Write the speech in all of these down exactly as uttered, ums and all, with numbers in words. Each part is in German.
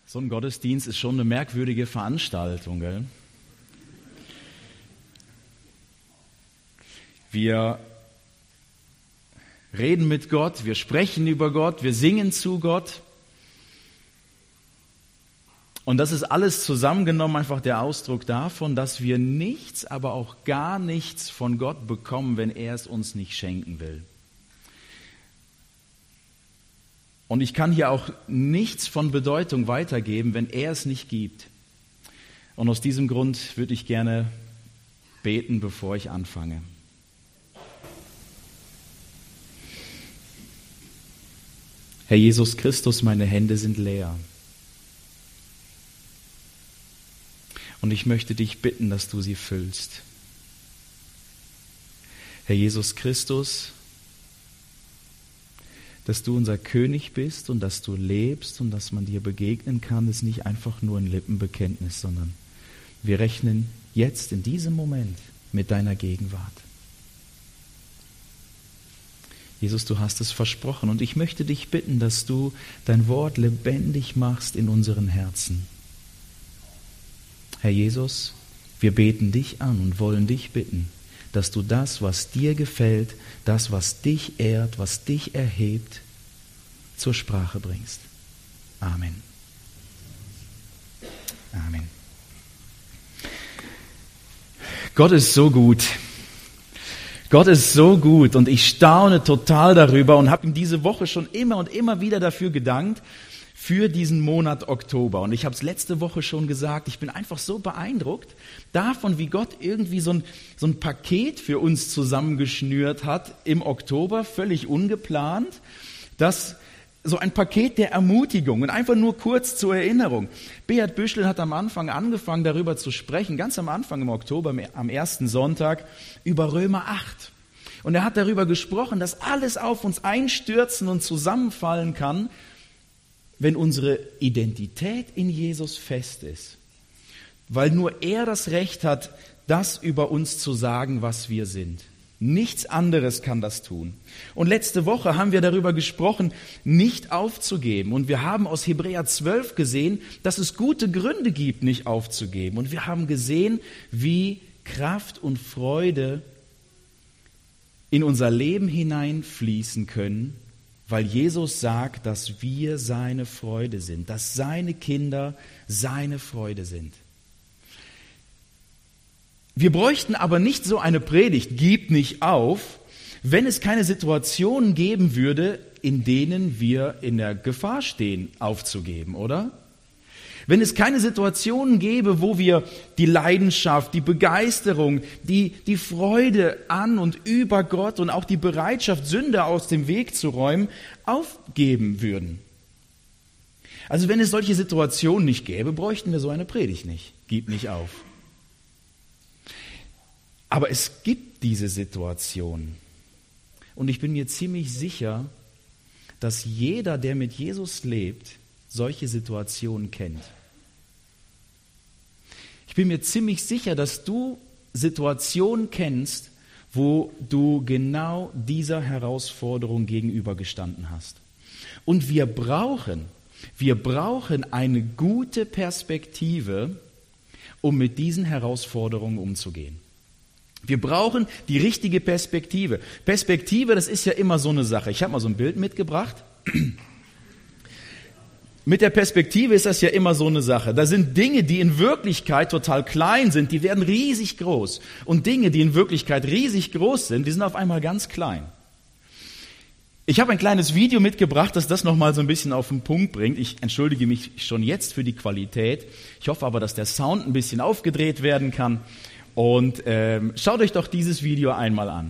So ein Gottesdienst ist schon eine merkwürdige Veranstaltung, gell? Wir reden mit Gott, wir sprechen über Gott, wir singen zu Gott. Und das ist alles zusammengenommen einfach der Ausdruck davon, dass wir nichts, aber auch gar nichts von Gott bekommen, wenn er es uns nicht schenken will. Und ich kann hier auch nichts von Bedeutung weitergeben, wenn er es nicht gibt. Und aus diesem Grund würde ich gerne beten, bevor ich anfange. Herr Jesus Christus, meine Hände sind leer. Und ich möchte dich bitten, dass du sie füllst. Herr Jesus Christus, dass du unser König bist und dass du lebst und dass man dir begegnen kann, ist nicht einfach nur ein Lippenbekenntnis, sondern wir rechnen jetzt in diesem Moment mit deiner Gegenwart. Jesus, du hast es versprochen und ich möchte dich bitten, dass du dein Wort lebendig machst in unseren Herzen. Herr Jesus, wir beten dich an und wollen dich bitten, dass du das, was dir gefällt, das, was dich ehrt, was dich erhebt, zur Sprache bringst. Amen. Amen. Gott ist so gut. Gott ist so gut und ich staune total darüber und habe ihm diese Woche schon immer und immer wieder dafür gedankt, für diesen Monat Oktober. Und ich habe es letzte Woche schon gesagt, ich bin einfach so beeindruckt davon, wie Gott irgendwie so ein, so ein Paket für uns zusammengeschnürt hat im Oktober, völlig ungeplant. Das so ein Paket der Ermutigung und einfach nur kurz zur Erinnerung. Beat Büschel hat am Anfang angefangen, darüber zu sprechen, ganz am Anfang im Oktober, am ersten Sonntag, über Römer acht. Und er hat darüber gesprochen, dass alles auf uns einstürzen und zusammenfallen kann, wenn unsere Identität in Jesus fest ist, weil nur er das Recht hat, das über uns zu sagen, was wir sind. Nichts anderes kann das tun. Und letzte Woche haben wir darüber gesprochen, nicht aufzugeben. Und wir haben aus Hebräer zwölf gesehen, dass es gute Gründe gibt, nicht aufzugeben. Und wir haben gesehen, wie Kraft und Freude in unser Leben hineinfließen können, weil Jesus sagt, dass wir seine Freude sind, dass seine Kinder seine Freude sind. Wir bräuchten aber nicht so eine Predigt, gib nicht auf, wenn es keine Situationen geben würde, in denen wir in der Gefahr stehen, aufzugeben, oder? Wenn es keine Situationen gäbe, wo wir die Leidenschaft, die Begeisterung, die, die Freude an und über Gott und auch die Bereitschaft, Sünde aus dem Weg zu räumen, aufgeben würden. Also wenn es solche Situationen nicht gäbe, bräuchten wir so eine Predigt nicht. Gib nicht auf. Aber es gibt diese Situation. Und ich bin mir ziemlich sicher, dass jeder, der mit Jesus lebt, solche Situationen kennt. Ich bin mir ziemlich sicher, dass du Situationen kennst, wo du genau dieser Herausforderung gegenübergestanden hast. Und wir brauchen, wir brauchen eine gute Perspektive, um mit diesen Herausforderungen umzugehen. Wir brauchen die richtige Perspektive. Perspektive, das ist ja immer so eine Sache. Ich habe mal so ein Bild mitgebracht. Mit der Perspektive ist das ja immer so eine Sache. Da sind Dinge, die in Wirklichkeit total klein sind, die werden riesig groß. Und Dinge, die in Wirklichkeit riesig groß sind, die sind auf einmal ganz klein. Ich habe ein kleines Video mitgebracht, das das nochmal so ein bisschen auf den Punkt bringt. Ich entschuldige mich schon jetzt für die Qualität. Ich hoffe aber, dass der Sound ein bisschen aufgedreht werden kann. Und ähm, schaut euch doch dieses Video einmal an.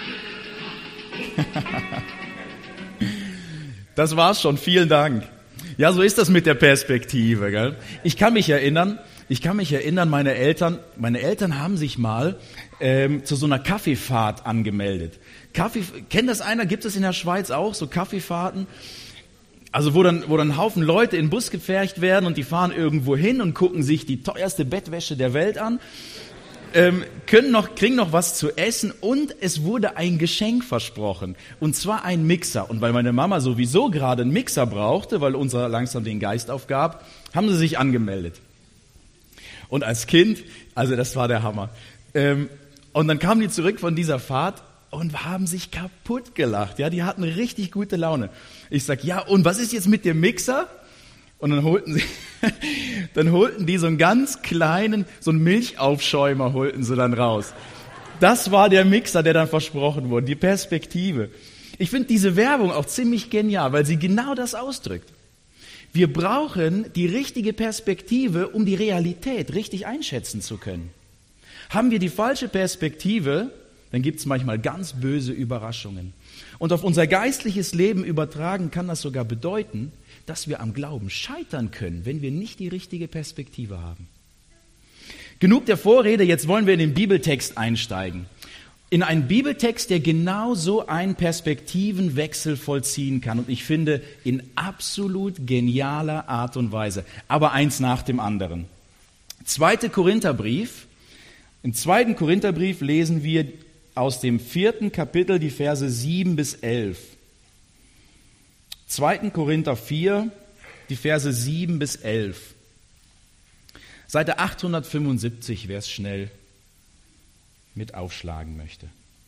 Das war's schon, vielen Dank. Ja, so ist das mit der Perspektive, gell? Ich kann mich erinnern, ich kann mich erinnern, meine Eltern, meine Eltern haben sich mal ähm, zu so einer Kaffeefahrt angemeldet. Kaffee, kennt das einer? Gibt es in der Schweiz auch so Kaffeefahrten? Also wo dann, wo dann ein Haufen Leute in den Bus gepfercht werden und die fahren irgendwo hin und gucken sich die teuerste Bettwäsche der Welt an, ähm, können noch, kriegen noch was zu essen und es wurde ein Geschenk versprochen. Und zwar ein Mixer. Und weil meine Mama sowieso gerade einen Mixer brauchte, weil unser langsam den Geist aufgab, haben sie sich angemeldet. Und als Kind, also das war der Hammer. Ähm, und dann kamen die zurück von dieser Fahrt und haben sich kaputt gelacht. Ja, die hatten richtig gute Laune. Ich sag, ja, und was ist jetzt mit dem Mixer? Und dann holten sie, dann holten die so einen ganz kleinen, so einen Milchaufschäumer holten sie dann raus. Das war der Mixer, der dann versprochen wurde, die Perspektive. Ich finde diese Werbung auch ziemlich genial, weil sie genau das ausdrückt. Wir brauchen die richtige Perspektive, um die Realität richtig einschätzen zu können. Haben wir die falsche Perspektive, dann gibt es manchmal ganz böse Überraschungen. Und auf unser geistliches Leben übertragen kann das sogar bedeuten, dass wir am Glauben scheitern können, wenn wir nicht die richtige Perspektive haben. Genug der Vorrede, jetzt wollen wir in den Bibeltext einsteigen. In einen Bibeltext, der genau so einen Perspektivenwechsel vollziehen kann. Und ich finde, in absolut genialer Art und Weise. Aber eins nach dem anderen. Zweiter Korintherbrief. Im zweiten Korintherbrief lesen wir aus dem vierten Kapitel die Verse sieben bis elf. zweiter Korinther vier, die Verse sieben bis elf. Seite achthundertfünfundsiebzig, wer es schnell mit aufschlagen möchte.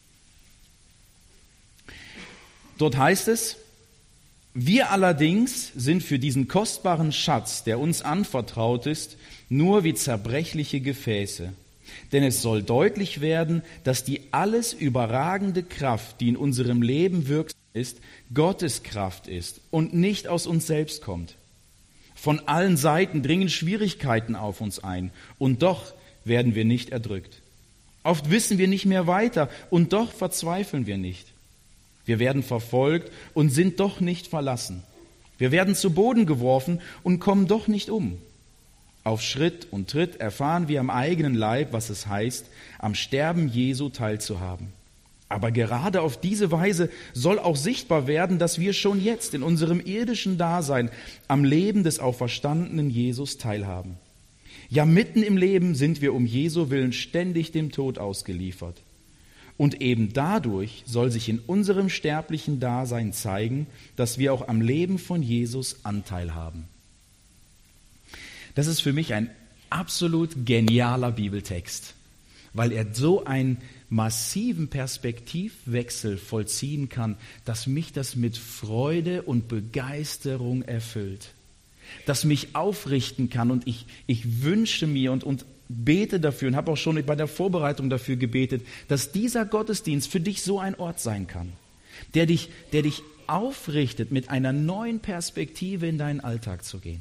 Dort heißt es, wir allerdings sind für diesen kostbaren Schatz, der uns anvertraut ist, nur wie zerbrechliche Gefäße. Denn es soll deutlich werden, dass die alles überragende Kraft, die in unserem Leben wirksam ist, Gottes Kraft ist und nicht aus uns selbst kommt. Von allen Seiten dringen Schwierigkeiten auf uns ein und doch werden wir nicht erdrückt. Oft wissen wir nicht mehr weiter und doch verzweifeln wir nicht. Wir werden verfolgt und sind doch nicht verlassen. Wir werden zu Boden geworfen und kommen doch nicht um. Auf Schritt und Tritt erfahren wir am eigenen Leib, was es heißt, am Sterben Jesu teilzuhaben. Aber gerade auf diese Weise soll auch sichtbar werden, dass wir schon jetzt in unserem irdischen Dasein am Leben des auferstandenen Jesus teilhaben. Ja, mitten im Leben sind wir um Jesu willen ständig dem Tod ausgeliefert. Und eben dadurch soll sich in unserem sterblichen Dasein zeigen, dass wir auch am Leben von Jesus Anteil haben. Das ist für mich ein absolut genialer Bibeltext, weil er so einen massiven Perspektivwechsel vollziehen kann, dass mich das mit Freude und Begeisterung erfüllt, das mich aufrichten kann und ich, ich wünsche mir und, und bete dafür und habe auch schon bei der Vorbereitung dafür gebetet, dass dieser Gottesdienst für dich so ein Ort sein kann, der dich, der dich aufrichtet, mit einer neuen Perspektive in deinen Alltag zu gehen.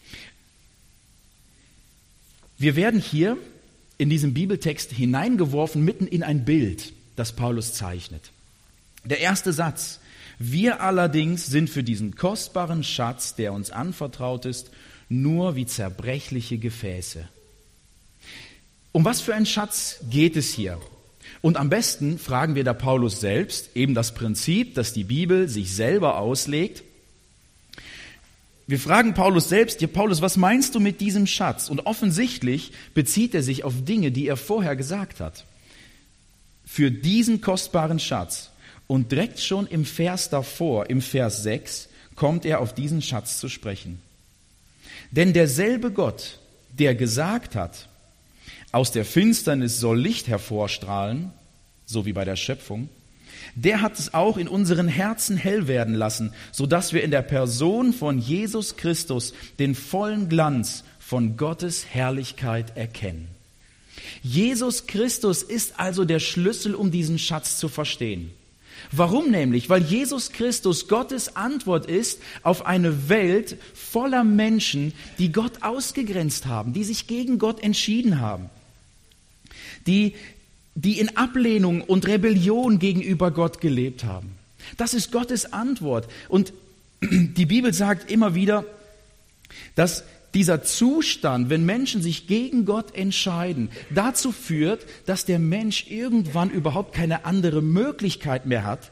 Wir werden hier in diesem Bibeltext hineingeworfen mitten in ein Bild, das Paulus zeichnet. Der erste Satz: Wir allerdings sind für diesen kostbaren Schatz, der uns anvertraut ist, nur wie zerbrechliche Gefäße. Um was für einen Schatz geht es hier? Und am besten fragen wir da Paulus selbst, eben das Prinzip, dass die Bibel sich selber auslegt. Wir fragen Paulus selbst, ja Paulus, was meinst du mit diesem Schatz? Und offensichtlich bezieht er sich auf Dinge, die er vorher gesagt hat. Für diesen kostbaren Schatz. Und direkt schon im Vers davor, im Vers sechs, kommt er auf diesen Schatz zu sprechen. Denn derselbe Gott, der gesagt hat, aus der Finsternis soll Licht hervorstrahlen, so wie bei der Schöpfung, der hat es auch in unseren Herzen hell werden lassen, sodass wir in der Person von Jesus Christus den vollen Glanz von Gottes Herrlichkeit erkennen. Jesus Christus ist also der Schlüssel, um diesen Schatz zu verstehen. Warum nämlich? Weil Jesus Christus Gottes Antwort ist auf eine Welt voller Menschen, die Gott ausgegrenzt haben, die sich gegen Gott entschieden haben, die die in Ablehnung und Rebellion gegenüber Gott gelebt haben. Das ist Gottes Antwort. Und die Bibel sagt immer wieder, dass dieser Zustand, wenn Menschen sich gegen Gott entscheiden, dazu führt, dass der Mensch irgendwann überhaupt keine andere Möglichkeit mehr hat,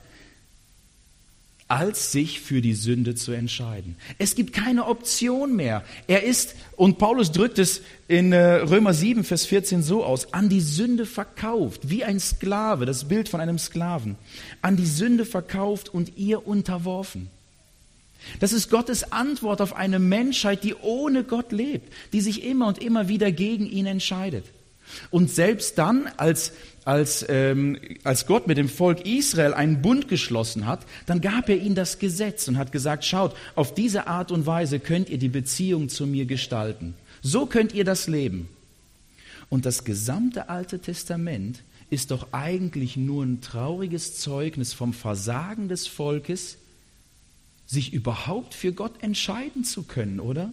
als sich für die Sünde zu entscheiden. Es gibt keine Option mehr. Er ist, und Paulus drückt es in Römer sieben, Vers vierzehn so aus, an die Sünde verkauft, wie ein Sklave, das Bild von einem Sklaven, an die Sünde verkauft und ihr unterworfen. Das ist Gottes Antwort auf eine Menschheit, die ohne Gott lebt, die sich immer und immer wieder gegen ihn entscheidet. Und selbst dann, als, als, ähm, als Gott mit dem Volk Israel einen Bund geschlossen hat, dann gab er ihnen das Gesetz und hat gesagt, schaut, auf diese Art und Weise könnt ihr die Beziehung zu mir gestalten. So könnt ihr das leben. Und das gesamte Alte Testament ist doch eigentlich nur ein trauriges Zeugnis vom Versagen des Volkes, sich überhaupt für Gott entscheiden zu können, oder?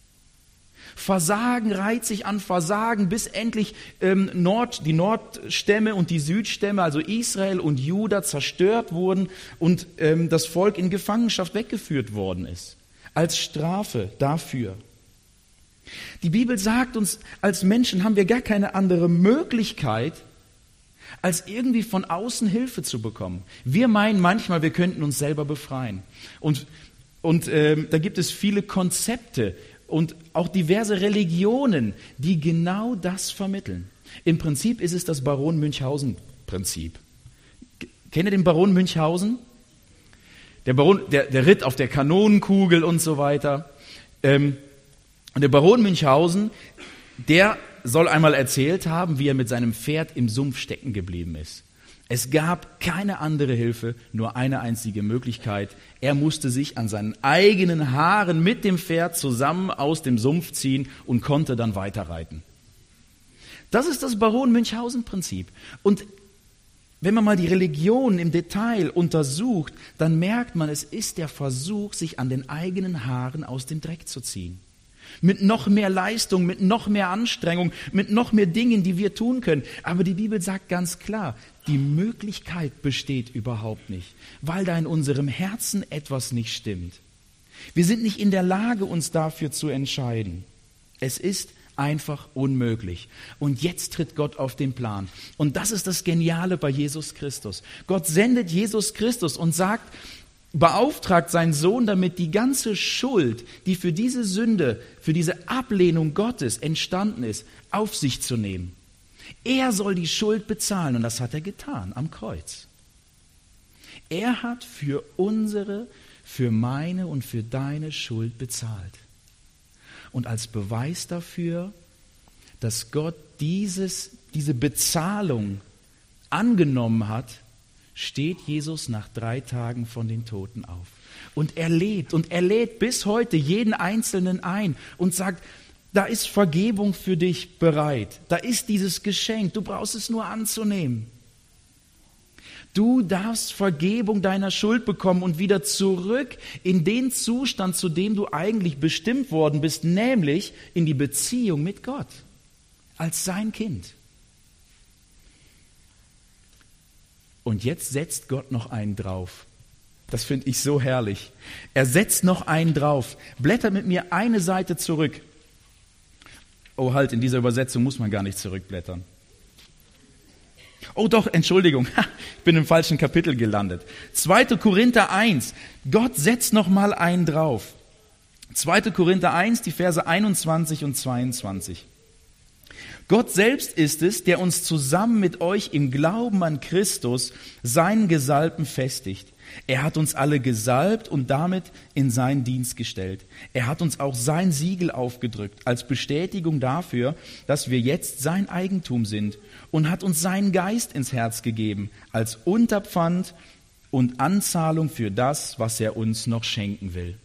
Versagen reiht sich an Versagen, bis endlich ähm, Nord, die Nordstämme und die Südstämme, also Israel und Juda, zerstört wurden und ähm, das Volk in Gefangenschaft weggeführt worden ist. Als Strafe dafür. Die Bibel sagt uns, als Menschen haben wir gar keine andere Möglichkeit, als irgendwie von außen Hilfe zu bekommen. Wir meinen manchmal, wir könnten uns selber befreien. Und, und ähm, da gibt es viele Konzepte, und auch diverse Religionen, die genau das vermitteln. Im Prinzip ist es das Baron-Münchhausen-Prinzip. Kennt ihr den Baron Münchhausen? Der Baron, der, der ritt auf der Kanonenkugel und so weiter. Ähm, und der Baron Münchhausen, der soll einmal erzählt haben, wie er mit seinem Pferd im Sumpf stecken geblieben ist. Es gab keine andere Hilfe, nur eine einzige Möglichkeit. Er musste sich an seinen eigenen Haaren mit dem Pferd zusammen aus dem Sumpf ziehen und konnte dann weiterreiten. Das ist das Baron-Münchhausen-Prinzip. Und wenn man mal die Religion im Detail untersucht, dann merkt man, es ist der Versuch, sich an den eigenen Haaren aus dem Dreck zu ziehen. Mit noch mehr Leistung, mit noch mehr Anstrengung, mit noch mehr Dingen, die wir tun können. Aber die Bibel sagt ganz klar, die Möglichkeit besteht überhaupt nicht, weil da in unserem Herzen etwas nicht stimmt. Wir sind nicht in der Lage, uns dafür zu entscheiden. Es ist einfach unmöglich. Und jetzt tritt Gott auf den Plan. Und das ist das Geniale bei Jesus Christus. Gott sendet Jesus Christus und sagt, beauftragt seinen Sohn damit, die ganze Schuld, die für diese Sünde, für diese Ablehnung Gottes entstanden ist, auf sich zu nehmen. Er soll die Schuld bezahlen und das hat er getan am Kreuz. Er hat für unsere, für meine und für deine Schuld bezahlt. Und als Beweis dafür, dass Gott dieses, diese Bezahlung angenommen hat, steht Jesus nach drei Tagen von den Toten auf. Und er lebt und er lädt bis heute jeden Einzelnen ein und sagt, da ist Vergebung für dich bereit. Da ist dieses Geschenk, du brauchst es nur anzunehmen. Du darfst Vergebung deiner Schuld bekommen und wieder zurück in den Zustand, zu dem du eigentlich bestimmt worden bist, nämlich in die Beziehung mit Gott, als sein Kind. Und jetzt setzt Gott noch einen drauf. Das finde ich so herrlich. Er setzt noch einen drauf. Blätter mit mir eine Seite zurück. Oh halt, in dieser Übersetzung muss man gar nicht zurückblättern. Oh doch, Entschuldigung, ich bin im falschen Kapitel gelandet. zweiter Korinther eins, Gott setzt noch mal einen drauf. zweiter Korinther eins, die Verse einundzwanzig und zweiundzwanzig. Gott selbst ist es, der uns zusammen mit euch im Glauben an Christus, seinen Gesalbten, festigt. Er hat uns alle gesalbt und damit in seinen Dienst gestellt. Er hat uns auch sein Siegel aufgedrückt, als Bestätigung dafür, dass wir jetzt sein Eigentum sind, und hat uns seinen Geist ins Herz gegeben, als Unterpfand und Anzahlung für das, was er uns noch schenken will.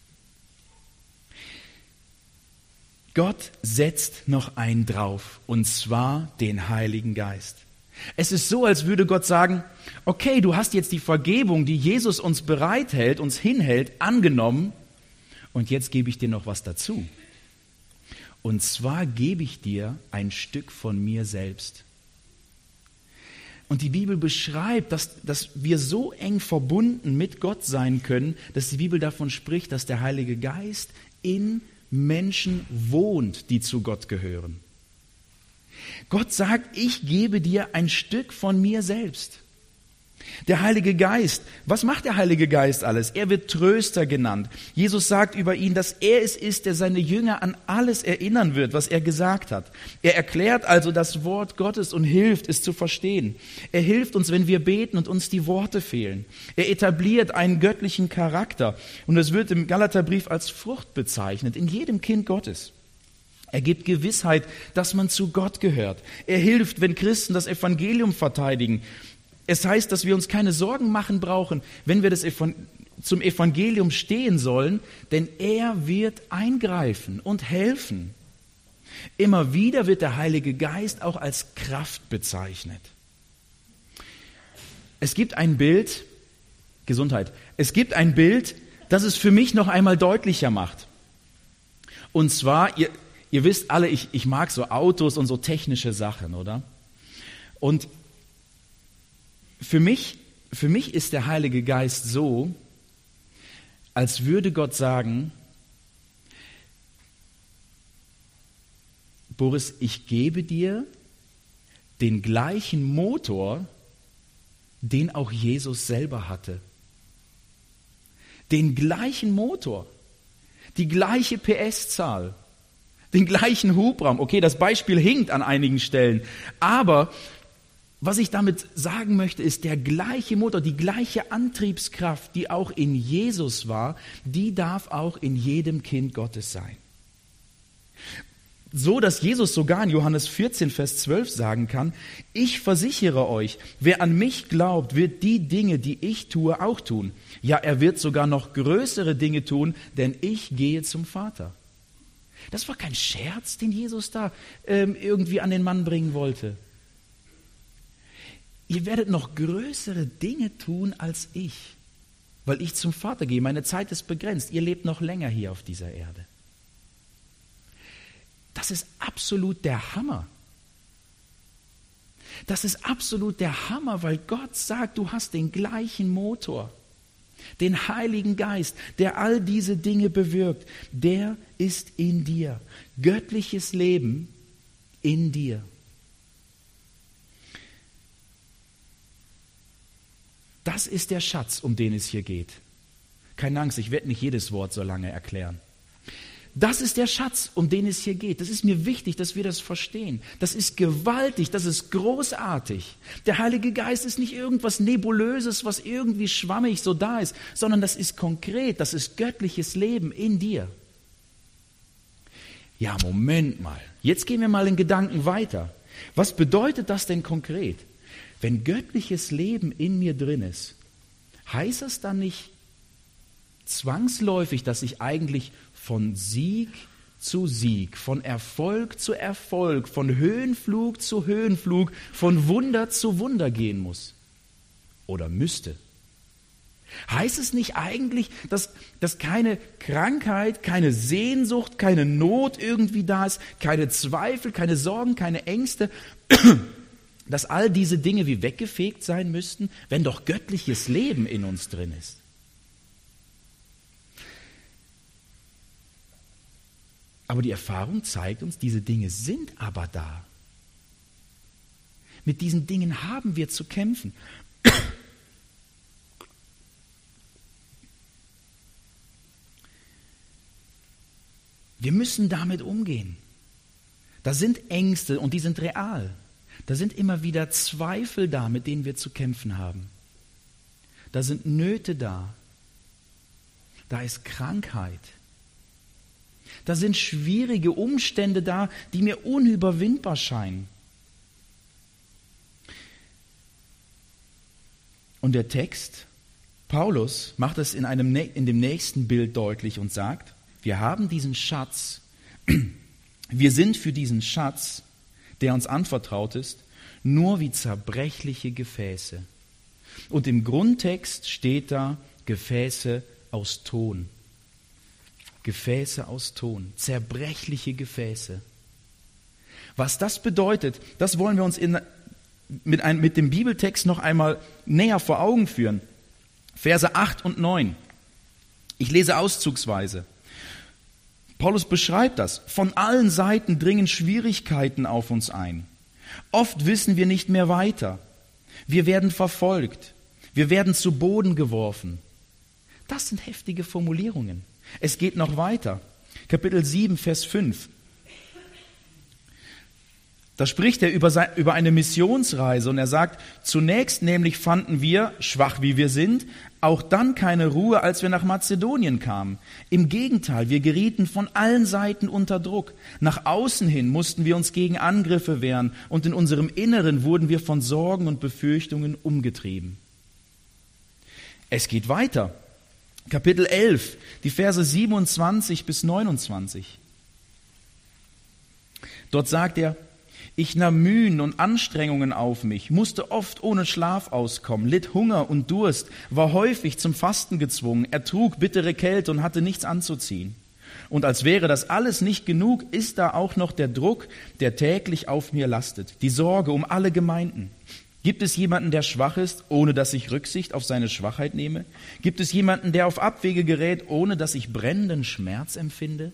Gott setzt noch einen drauf, und zwar den Heiligen Geist. Es ist so, als würde Gott sagen, okay, du hast jetzt die Vergebung, die Jesus uns bereithält, uns hinhält, angenommen, und jetzt gebe ich dir noch was dazu. Und zwar gebe ich dir ein Stück von mir selbst. Und die Bibel beschreibt, dass, dass wir so eng verbunden mit Gott sein können, dass die Bibel davon spricht, dass der Heilige Geist in Menschen wohnt, die zu Gott gehören. Gott sagt, ich gebe dir ein Stück von mir selbst. Der Heilige Geist, was macht der Heilige Geist alles? Er wird Tröster genannt. Jesus sagt über ihn, dass er es ist, der seine Jünger an alles erinnern wird, was er gesagt hat. Er erklärt also das Wort Gottes und hilft, es zu verstehen. Er hilft uns, wenn wir beten und uns die Worte fehlen. Er etabliert einen göttlichen Charakter und es wird im Galaterbrief als Frucht bezeichnet, in jedem Kind Gottes. Er gibt Gewissheit, dass man zu Gott gehört. Er hilft, wenn Christen das Evangelium verteidigen. Es heißt, dass wir uns keine Sorgen machen brauchen, wenn wir das Evan- zum Evangelium stehen sollen, denn er wird eingreifen und helfen. Immer wieder wird der Heilige Geist auch als Kraft bezeichnet. Es gibt ein Bild, Gesundheit, es gibt ein Bild, das es für mich noch einmal deutlicher macht. Und zwar, ihr, ihr wisst alle, ich, ich mag so Autos und so technische Sachen, oder? Und Für mich, für mich ist der Heilige Geist so, als würde Gott sagen, Boris, ich gebe dir den gleichen Motor, den auch Jesus selber hatte. Den gleichen Motor, die gleiche P S-Zahl, den gleichen Hubraum. Okay, das Beispiel hinkt an einigen Stellen, aber was ich damit sagen möchte, ist, der gleiche Motor, die gleiche Antriebskraft, die auch in Jesus war, die darf auch in jedem Kind Gottes sein. So, dass Jesus sogar in Johannes vierzehn, Vers zwölf sagen kann, ich versichere euch, wer an mich glaubt, wird die Dinge, die ich tue, auch tun. Ja, er wird sogar noch größere Dinge tun, denn ich gehe zum Vater. Das war kein Scherz, den Jesus da ähm, irgendwie an den Mann bringen wollte. Ihr werdet noch größere Dinge tun als ich, weil ich zum Vater gehe. Meine Zeit ist begrenzt. Ihr lebt noch länger hier auf dieser Erde. Das ist absolut der Hammer. Das ist absolut der Hammer, weil Gott sagt, du hast den gleichen Motor. Den Heiligen Geist, der all diese Dinge bewirkt, der ist in dir. Göttliches Leben in dir. Das ist der Schatz, um den es hier geht. Keine Angst, ich werde nicht jedes Wort so lange erklären. Das ist der Schatz, um den es hier geht. Das ist mir wichtig, dass wir das verstehen. Das ist gewaltig, das ist großartig. Der Heilige Geist ist nicht irgendwas Nebulöses, was irgendwie schwammig so da ist, sondern das ist konkret, das ist göttliches Leben in dir. Ja, Moment mal. Jetzt gehen wir mal in Gedanken weiter. Was bedeutet das denn konkret? Wenn göttliches Leben in mir drin ist, heißt das dann nicht zwangsläufig, dass ich eigentlich von Sieg zu Sieg, von Erfolg zu Erfolg, von Höhenflug zu Höhenflug, von Wunder zu Wunder gehen muss? Oder müsste? Heißt es nicht eigentlich, dass, dass keine Krankheit, keine Sehnsucht, keine Not irgendwie da ist, keine Zweifel, keine Sorgen, keine Ängste, dass all diese Dinge wie weggefegt sein müssten, wenn doch göttliches Leben in uns drin ist? Aber die Erfahrung zeigt uns, diese Dinge sind aber da. Mit diesen Dingen haben wir zu kämpfen. Wir müssen damit umgehen. Da sind Ängste und die sind real. Da sind immer wieder Zweifel da, mit denen wir zu kämpfen haben. Da sind Nöte da. Da ist Krankheit. Da sind schwierige Umstände da, die mir unüberwindbar scheinen. Und der Text, Paulus, macht es in, einem, in dem nächsten Bild deutlich und sagt, wir haben diesen Schatz, wir sind für diesen Schatz, der uns anvertraut ist, nur wie zerbrechliche Gefäße. Und im Grundtext steht da Gefäße aus Ton. Gefäße aus Ton, zerbrechliche Gefäße. Was das bedeutet, das wollen wir uns in, mit, ein, mit dem Bibeltext noch einmal näher vor Augen führen. Verse acht und neun. Ich lese auszugsweise. Paulus beschreibt das. Von allen Seiten dringen Schwierigkeiten auf uns ein. Oft wissen wir nicht mehr weiter. Wir werden verfolgt. Wir werden zu Boden geworfen. Das sind heftige Formulierungen. Es geht noch weiter. Kapitel sieben, Vers fünf. Da spricht er über, sein, über eine Missionsreise und er sagt, zunächst nämlich fanden wir, schwach wie wir sind, auch dann keine Ruhe, als wir nach Mazedonien kamen. Im Gegenteil, wir gerieten von allen Seiten unter Druck. Nach außen hin mussten wir uns gegen Angriffe wehren und in unserem Inneren wurden wir von Sorgen und Befürchtungen umgetrieben. Es geht weiter. Kapitel elf, die Verse siebenundzwanzig bis neunundzwanzig. Dort sagt er, ich nahm Mühen und Anstrengungen auf mich, musste oft ohne Schlaf auskommen, litt Hunger und Durst, war häufig zum Fasten gezwungen, ertrug bittere Kälte und hatte nichts anzuziehen. Und als wäre das alles nicht genug, ist da auch noch der Druck, der täglich auf mir lastet, die Sorge um alle Gemeinden. Gibt es jemanden, der schwach ist, ohne dass ich Rücksicht auf seine Schwachheit nehme? Gibt es jemanden, der auf Abwege gerät, ohne dass ich brennenden Schmerz empfinde?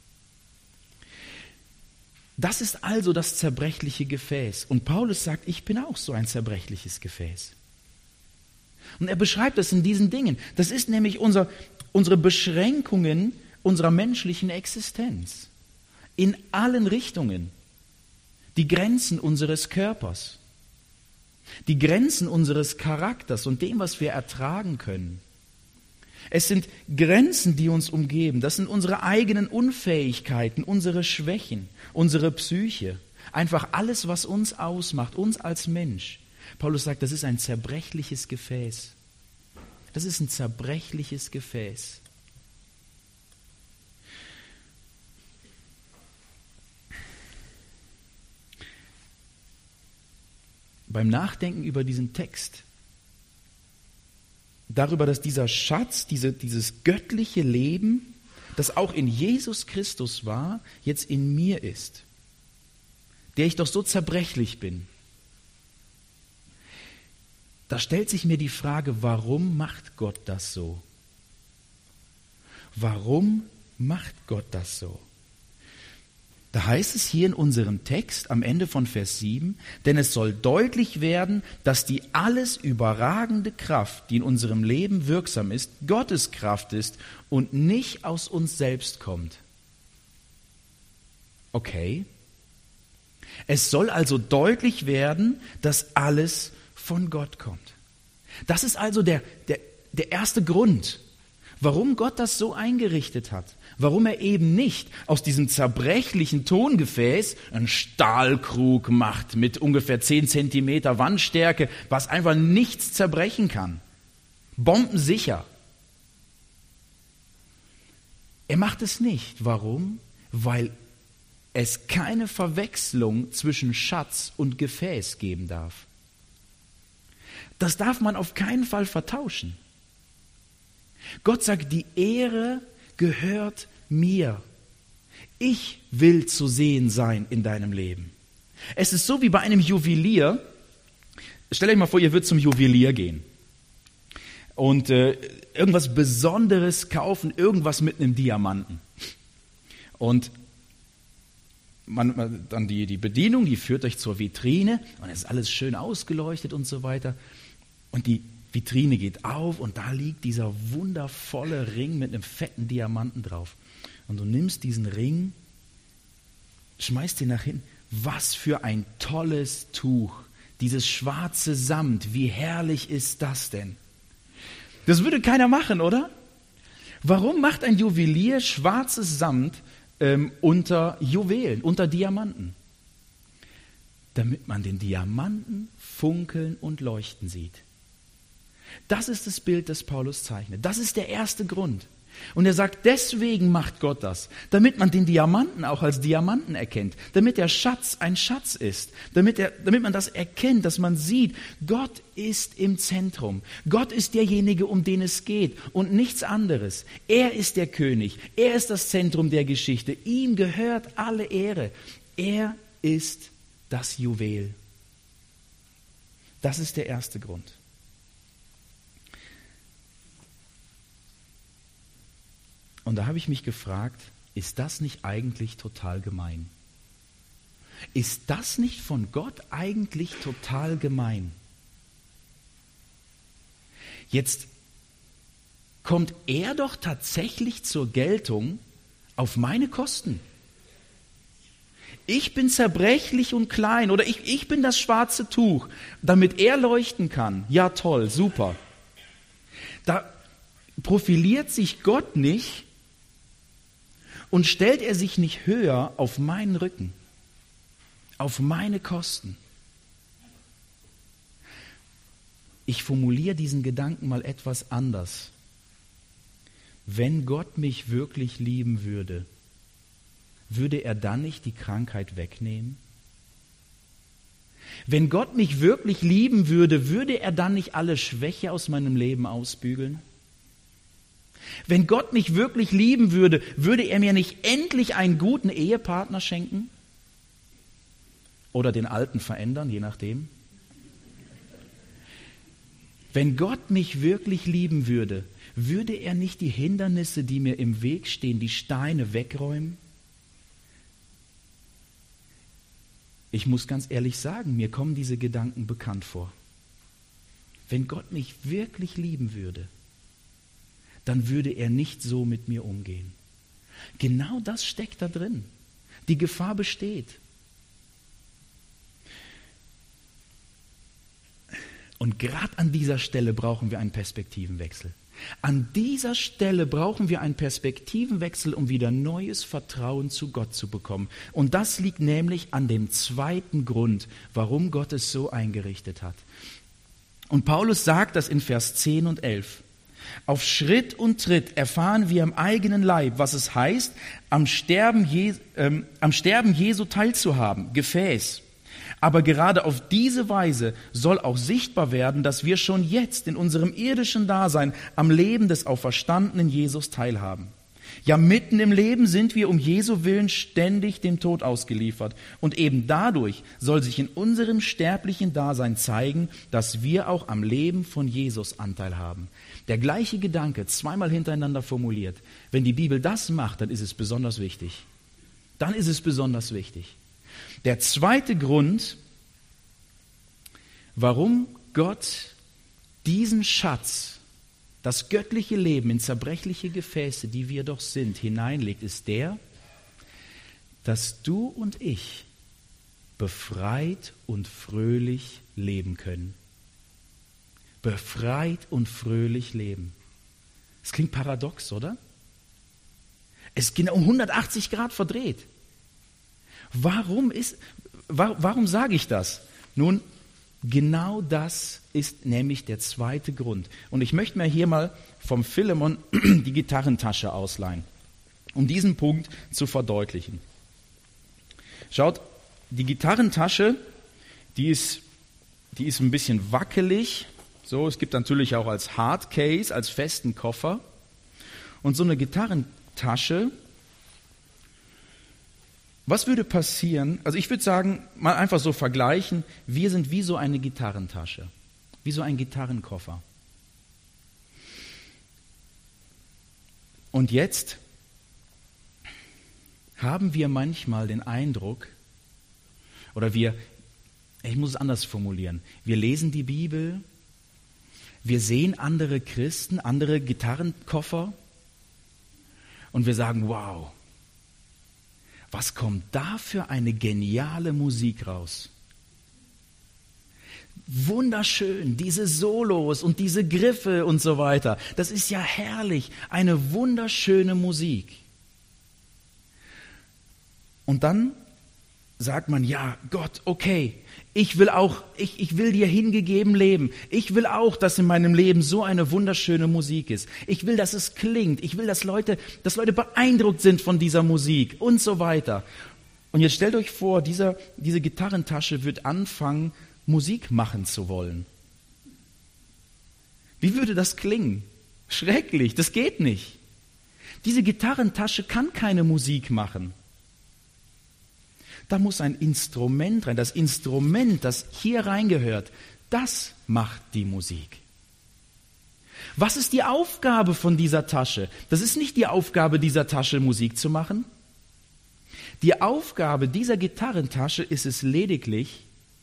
Das ist also das zerbrechliche Gefäß. Und Paulus sagt, ich bin auch so ein zerbrechliches Gefäß. Und er beschreibt das in diesen Dingen. Das ist nämlich unser, unsere Beschränkungen unserer menschlichen Existenz. In allen Richtungen. Die Grenzen unseres Körpers. Die Grenzen unseres Charakters und dem, was wir ertragen können. Es sind Grenzen, die uns umgeben. Das sind unsere eigenen Unfähigkeiten, unsere Schwächen, unsere Psyche. Einfach alles, was uns ausmacht, uns als Mensch. Paulus sagt, das ist ein zerbrechliches Gefäß. Das ist ein zerbrechliches Gefäß. Beim Nachdenken über diesen Text, darüber, dass dieser Schatz, diese, dieses göttliche Leben, das auch in Jesus Christus war, jetzt in mir ist, der ich doch so zerbrechlich bin. Da stellt sich mir die Frage, warum macht Gott das so? Warum macht Gott das so? Da heißt es hier in unserem Text am Ende von Vers sieben, denn es soll deutlich werden, dass die alles überragende Kraft, die in unserem Leben wirksam ist, Gottes Kraft ist und nicht aus uns selbst kommt. Okay. Es soll also deutlich werden, dass alles von Gott kommt. Das ist also der, der, der erste Grund, warum Gott das so eingerichtet hat. Warum er eben nicht aus diesem zerbrechlichen Tongefäß einen Stahlkrug macht mit ungefähr zehn Zentimeter Wandstärke, was einfach nichts zerbrechen kann. Bombensicher. Er macht es nicht. Warum? Weil es keine Verwechslung zwischen Schatz und Gefäß geben darf. Das darf man auf keinen Fall vertauschen. Gott sagt, die Ehre gehört mir. Ich will zu sehen sein in deinem Leben. Es ist so wie bei einem Juwelier. Stellt euch mal vor, ihr würdet zum Juwelier gehen und äh, irgendwas Besonderes kaufen, irgendwas mit einem Diamanten. Und man, man, dann die, die Bedienung, die führt euch zur Vitrine und es ist alles schön ausgeleuchtet und so weiter. Und die Vitrine geht auf und da liegt dieser wundervolle Ring mit einem fetten Diamanten drauf. Und du nimmst diesen Ring, schmeißt ihn nach hinten. Was für ein tolles Tuch, dieses schwarze Samt, wie herrlich ist das denn? Das würde keiner machen, oder? Warum macht ein Juwelier schwarzes Samt ähm, unter Juwelen, unter Diamanten? Damit man den Diamanten funkeln und leuchten sieht. Das ist das Bild, das Paulus zeichnet. Das ist der erste Grund. Und er sagt, deswegen macht Gott das, damit man den Diamanten auch als Diamanten erkennt, damit der Schatz ein Schatz ist, damit, er, damit man das erkennt, dass man sieht, Gott ist im Zentrum. Gott ist derjenige, um den es geht und nichts anderes. Er ist der König, er ist das Zentrum der Geschichte, ihm gehört alle Ehre. Er ist das Juwel. Das ist der erste Grund. Und da habe ich mich gefragt, ist das nicht eigentlich total gemein? Ist das nicht von Gott eigentlich total gemein? Jetzt kommt er doch tatsächlich zur Geltung auf meine Kosten. Ich bin zerbrechlich und klein oder ich, ich bin das schwarze Tuch, damit er leuchten kann. Ja, toll, super. Da profiliert sich Gott nicht und stellt er sich nicht höher auf meinen Rücken, auf meine Kosten. Ich formuliere diesen Gedanken mal etwas anders. Wenn Gott mich wirklich lieben würde, würde er dann nicht die Krankheit wegnehmen? Wenn Gott mich wirklich lieben würde, würde er dann nicht alle Schwäche aus meinem Leben ausbügeln? Wenn Gott mich wirklich lieben würde, würde er mir nicht endlich einen guten Ehepartner schenken? Oder den alten verändern, je nachdem? Wenn Gott mich wirklich lieben würde, würde er nicht die Hindernisse, die mir im Weg stehen, die Steine wegräumen? Ich muss ganz ehrlich sagen, mir kommen diese Gedanken bekannt vor. Wenn Gott mich wirklich lieben würde, dann würde er nicht so mit mir umgehen. Genau das steckt da drin. Die Gefahr besteht. Und gerade an dieser Stelle brauchen wir einen Perspektivenwechsel. An dieser Stelle brauchen wir einen Perspektivenwechsel, um wieder neues Vertrauen zu Gott zu bekommen. Und das liegt nämlich an dem zweiten Grund, warum Gott es so eingerichtet hat. Und Paulus sagt das in Vers zehn und elf. Auf Schritt und Tritt erfahren wir am eigenen Leib, was es heißt, am Sterben, Je- ähm, am Sterben Jesu teilzuhaben, Gefäß. Aber gerade auf diese Weise soll auch sichtbar werden, dass wir schon jetzt in unserem irdischen Dasein am Leben des auferstandenen Jesus teilhaben. Ja, mitten im Leben sind wir um Jesu Willen ständig dem Tod ausgeliefert. Und eben dadurch soll sich in unserem sterblichen Dasein zeigen, dass wir auch am Leben von Jesus Anteil haben. Der gleiche Gedanke, zweimal hintereinander formuliert. Wenn die Bibel das macht, dann ist es besonders wichtig. Dann ist es besonders wichtig. Der zweite Grund, warum Gott diesen Schatz, das göttliche Leben in zerbrechliche Gefäße, die wir doch sind, hineinlegt, ist der, dass du und ich befreit und fröhlich leben können. Befreit und fröhlich leben. Das klingt paradox, oder? Es ist genau um hundertachtzig Grad verdreht. Warum ist, warum sage ich das? Nun, genau das ist nämlich der zweite Grund. Und ich möchte mir hier mal vom Philemon die Gitarrentasche ausleihen, um diesen Punkt zu verdeutlichen. Schaut, die Gitarrentasche, die ist, die ist ein bisschen wackelig. So, es gibt natürlich auch als Hardcase, als festen Koffer. Und so eine Gitarrentasche, was würde passieren? Also ich würde sagen, mal einfach so vergleichen, wir sind wie so eine Gitarrentasche, wie so ein Gitarrenkoffer. Und jetzt haben wir manchmal den Eindruck, oder wir, ich muss es anders formulieren, wir lesen die Bibel, wir sehen andere Christen, andere Gitarrenkoffer und wir sagen, wow, was kommt da für eine geniale Musik raus? Wunderschön, diese Solos und diese Griffe und so weiter. Das ist ja herrlich, eine wunderschöne Musik. Und dann sagt man, ja, Gott, okay, ich will auch, ich, ich will dir hingegeben leben. Ich will auch, dass in meinem Leben so eine wunderschöne Musik ist. Ich will, dass es klingt. Ich will, dass Leute, dass Leute beeindruckt sind von dieser Musik und so weiter. Und jetzt stellt euch vor, dieser, diese Gitarrentasche wird anfangen, Musik machen zu wollen. Wie würde das klingen? Schrecklich, das geht nicht. Diese Gitarrentasche kann keine Musik machen. Da muss ein Instrument rein. Das Instrument, das hier reingehört, das macht die Musik. Was ist die Aufgabe von dieser Tasche? Das ist nicht die Aufgabe dieser Tasche, Musik zu machen. Die Aufgabe dieser Gitarrentasche ist es lediglich,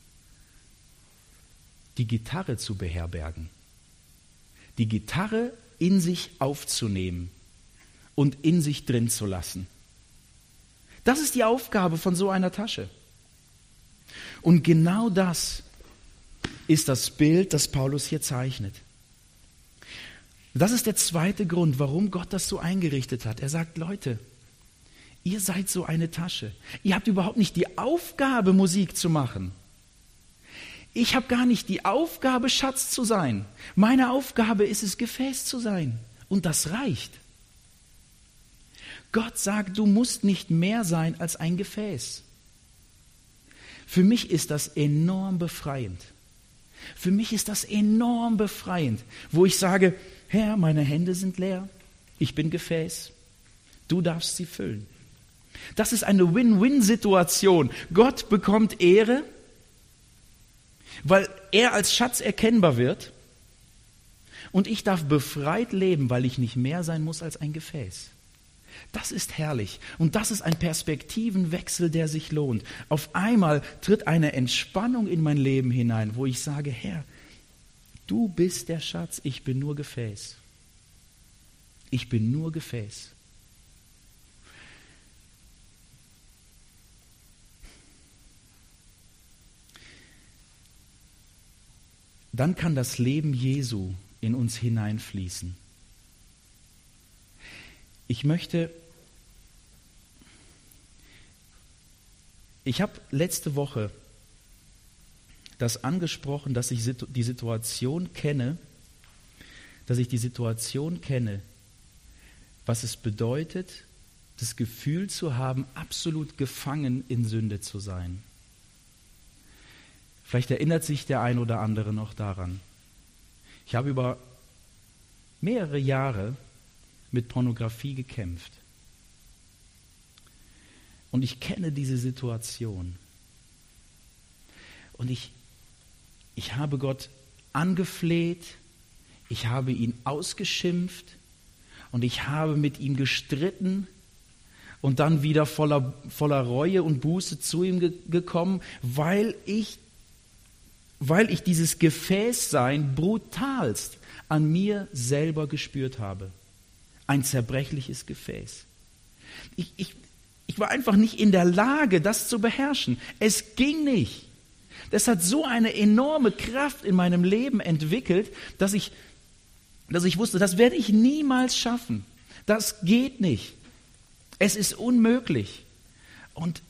die Gitarre zu beherbergen. Die Gitarre in sich aufzunehmen und in sich drin zu lassen. Das ist die Aufgabe von so einer Tasche. Und genau das ist das Bild, das Paulus hier zeichnet. Das ist der zweite Grund, warum Gott das so eingerichtet hat. Er sagt, Leute, ihr seid so eine Tasche. Ihr habt überhaupt nicht die Aufgabe, Musik zu machen. Ich habe gar nicht die Aufgabe, Schatz zu sein. Meine Aufgabe ist es, Gefäß zu sein. Und das reicht. Gott sagt, du musst nicht mehr sein als ein Gefäß. Für mich ist das enorm befreiend. Für mich ist das enorm befreiend, wo ich sage, Herr, meine Hände sind leer, ich bin Gefäß, du darfst sie füllen. Das ist eine Win-Win-Situation. Gott bekommt Ehre, weil er als Schatz erkennbar wird, und ich darf befreit leben, weil ich nicht mehr sein muss als ein Gefäß. Das ist herrlich und das ist ein Perspektivenwechsel, der sich lohnt. Auf einmal tritt eine Entspannung in mein Leben hinein, wo ich sage, Herr, du bist der Schatz, ich bin nur Gefäß. Ich bin nur Gefäß. Dann kann das Leben Jesu in uns hineinfließen. Ich möchte, ich habe letzte Woche das angesprochen, dass ich die Situation kenne, dass ich die Situation kenne, was es bedeutet, das Gefühl zu haben, absolut gefangen in Sünde zu sein. Vielleicht erinnert sich der ein oder andere noch daran. Ich habe über mehrere Jahre mit Pornografie gekämpft. Und ich kenne diese Situation. Und ich, ich habe Gott angefleht, ich habe ihn ausgeschimpft und ich habe mit ihm gestritten und dann wieder voller, voller Reue und Buße zu ihm ge- gekommen, weil ich, weil ich dieses Gefäßsein brutalst an mir selber gespürt habe. Ein zerbrechliches Gefäß. Ich, ich, ich war einfach nicht in der Lage, das zu beherrschen. Es ging nicht. Das hat so eine enorme Kraft in meinem Leben entwickelt, dass ich, dass ich wusste, das werde ich niemals schaffen. Das geht nicht. Es ist unmöglich. Und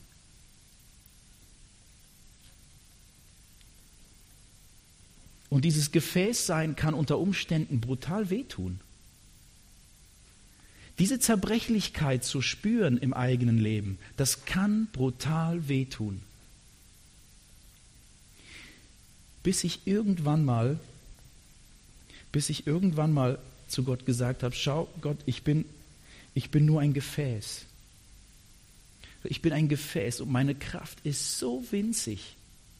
Und dieses Gefäßsein kann unter Umständen brutal wehtun. Diese Zerbrechlichkeit zu spüren im eigenen Leben, das kann brutal wehtun. Bis ich irgendwann mal, bis ich irgendwann mal zu Gott gesagt habe, schau Gott, ich bin, ich bin nur ein Gefäß. Ich bin ein Gefäß und meine Kraft ist so winzig.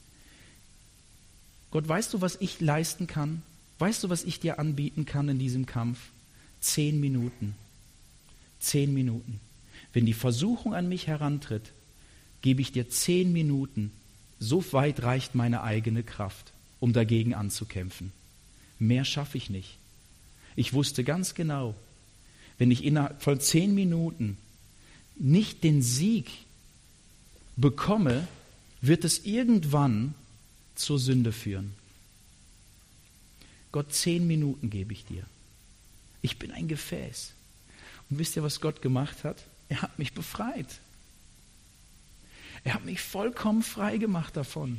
Gott, weißt du, was ich leisten kann? Weißt du, was ich dir anbieten kann in diesem Kampf? Zehn Minuten. Zehn Minuten. Wenn die Versuchung an mich herantritt, gebe ich dir zehn Minuten. So weit reicht meine eigene Kraft, um dagegen anzukämpfen. Mehr schaffe ich nicht. Ich wusste ganz genau, wenn ich innerhalb von zehn Minuten nicht den Sieg bekomme, wird es irgendwann zur Sünde führen. Gott, zehn Minuten gebe ich dir. Ich bin ein Gefäß. Und wisst ihr, was Gott gemacht hat? Er hat mich befreit. Er hat mich vollkommen frei gemacht davon.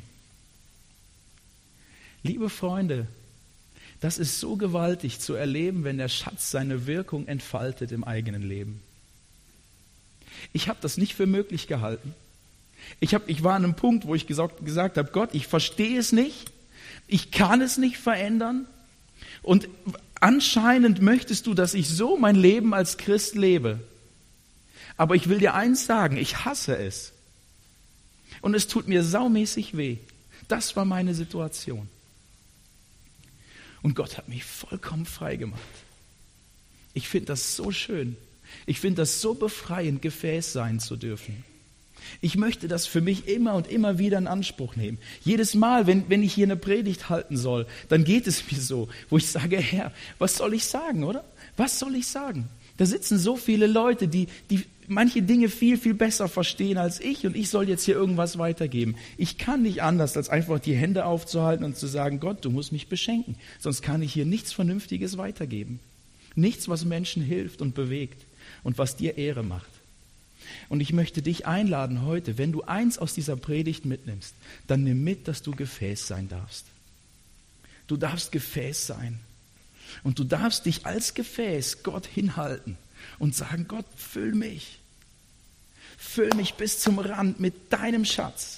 Liebe Freunde, das ist so gewaltig zu erleben, wenn der Schatz seine Wirkung entfaltet im eigenen Leben. Ich habe das nicht für möglich gehalten. Ich, hab, ich war an einem Punkt, wo ich gesagt, gesagt habe, Gott, ich verstehe es nicht, ich kann es nicht verändern und anscheinend möchtest du, dass ich so mein Leben als Christ lebe. Aber ich will dir eins sagen, ich hasse es. Und es tut mir saumäßig weh. Das war meine Situation. Und Gott hat mich vollkommen frei gemacht. Ich finde das so schön. Ich finde das so befreiend, Gefäß sein zu dürfen. Ich möchte das für mich immer und immer wieder in Anspruch nehmen. Jedes Mal, wenn, wenn ich hier eine Predigt halten soll, dann geht es mir so, wo ich sage, Herr, was soll ich sagen, oder? Was soll ich sagen? Da sitzen so viele Leute, die, die manche Dinge viel, viel besser verstehen als ich und ich soll jetzt hier irgendwas weitergeben. Ich kann nicht anders, als einfach die Hände aufzuhalten und zu sagen, Gott, du musst mich beschenken. Sonst kann ich hier nichts Vernünftiges weitergeben. Nichts, was Menschen hilft und bewegt und was dir Ehre macht. Und ich möchte dich einladen heute, wenn du eins aus dieser Predigt mitnimmst, dann nimm mit, dass du Gefäß sein darfst. Du darfst Gefäß sein. Und du darfst dich als Gefäß Gott hinhalten und sagen, Gott, füll mich. Füll mich bis zum Rand mit deinem Schatz.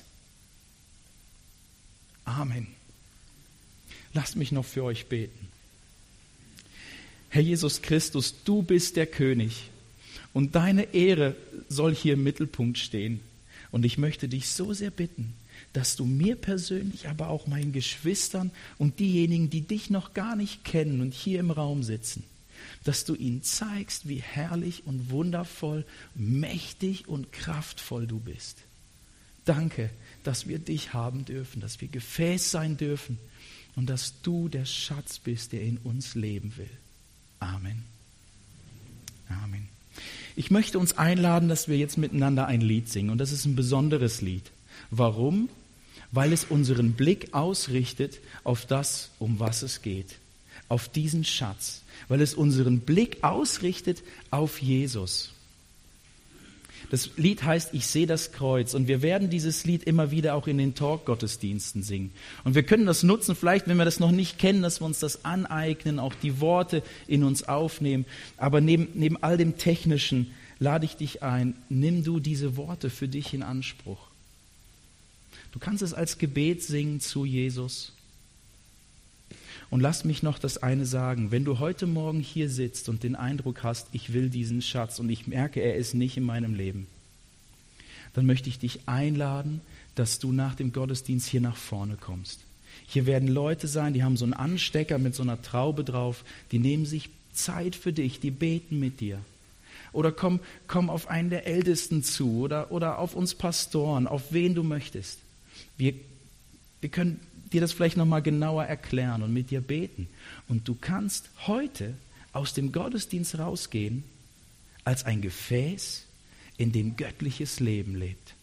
Amen. Lasst mich noch für euch beten. Herr Jesus Christus, du bist der König und deine Ehre soll hier im Mittelpunkt stehen. Und ich möchte dich so sehr bitten, dass du mir persönlich, aber auch meinen Geschwistern und diejenigen, die dich noch gar nicht kennen und hier im Raum sitzen, dass du ihnen zeigst, wie herrlich und wundervoll, mächtig und kraftvoll du bist. Danke, dass wir dich haben dürfen, dass wir Gefäß sein dürfen und dass du der Schatz bist, der in uns leben will. Amen. Amen. Ich möchte uns einladen, dass wir jetzt miteinander ein Lied singen. Und das ist ein besonderes Lied. Warum? Weil es unseren Blick ausrichtet auf das, um was es geht. Auf diesen Schatz. Weil es unseren Blick ausrichtet auf Jesus. Das Lied heißt, ich sehe das Kreuz. Und wir werden dieses Lied immer wieder auch in den Talk-Gottesdiensten singen. Und wir können das nutzen, vielleicht, wenn wir das noch nicht kennen, dass wir uns das aneignen, auch die Worte in uns aufnehmen. Aber neben, neben all dem Technischen lade ich dich ein, nimm du diese Worte für dich in Anspruch. Du kannst es als Gebet singen zu Jesus. Und lass mich noch das eine sagen, wenn du heute Morgen hier sitzt und den Eindruck hast, ich will diesen Schatz und ich merke, er ist nicht in meinem Leben, dann möchte ich dich einladen, dass du nach dem Gottesdienst hier nach vorne kommst. Hier werden Leute sein, die haben so einen Anstecker mit so einer Traube drauf, die nehmen sich Zeit für dich, die beten mit dir. Oder komm, komm auf einen der Ältesten zu oder, oder auf uns Pastoren, auf wen du möchtest. Wir, wir können dir das vielleicht nochmal genauer erklären und mit dir beten. Und du kannst heute aus dem Gottesdienst rausgehen als ein Gefäß, in dem göttliches Leben lebt.